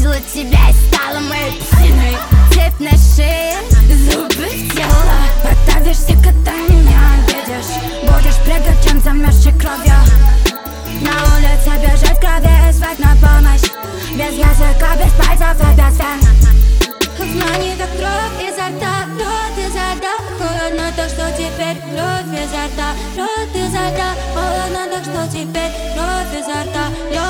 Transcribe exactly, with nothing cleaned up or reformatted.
увидела тебя и стала моей псиной. Цепь на шее, зубы в тело. Подавишься, когда меня видишь. Будешь прыгать, чем замерзшей кровью. На улице бежать в крови, звать на помощь. Без языка, без пальцев и без вен. Знание как кровь изо рта, кровь изо рта. Холодно так, что теперь кровь изо рта, кровь изо рта. Холодно так, что теперь кровь изо рта.